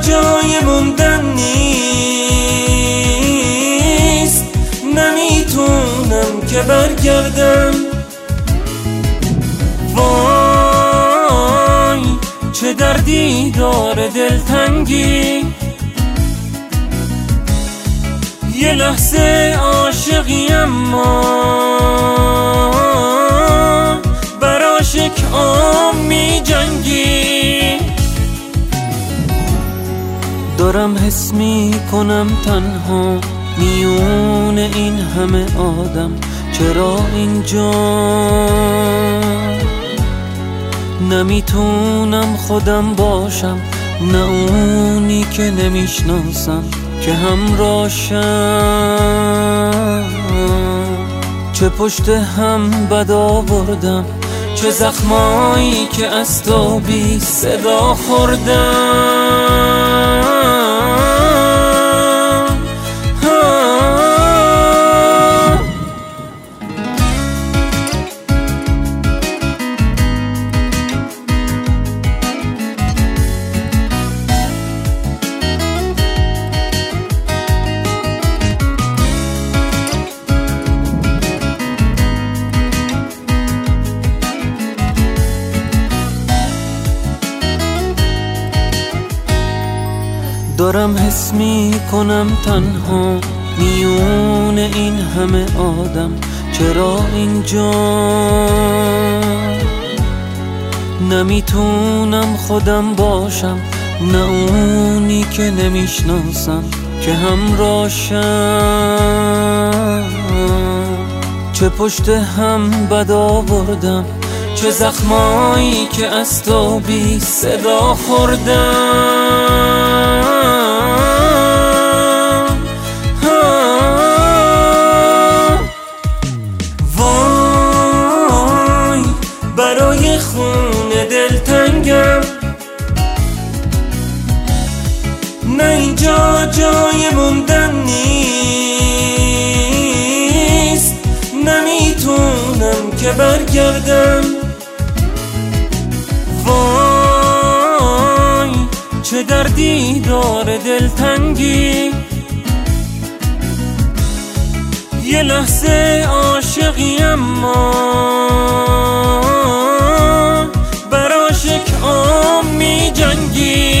جای موندن نیست، نمیتونم که برگردم. وای چه دردی داره دلتنگی، یه لحظه عاشقی اما برا عاشق می جنگی. دارم حس می کنم تنها میون این همه آدم، چرا اینجا نمیتونم خودم باشم، نه اونی که نمیشناسم که همراشم. چه پشت هم بد آوردم، چه زخمایی که از تو بی صدا خوردم. دارم حس می کنم تنها میون این همه آدم، چرا اینجا نمیتونم خودم باشم، نه اونی که نمیشناسم که همراشم. چه پشت هم بد آوردم، چه زخمایی که از تو بی صدا خوردم. وای برای خون دلتنگم، نه اینجا جای موندن نیست، نمیتونم که برگردم. وای چه دردی داره دلتنگی، یه لحظه عاشقی اما برا عاشق می جنگی.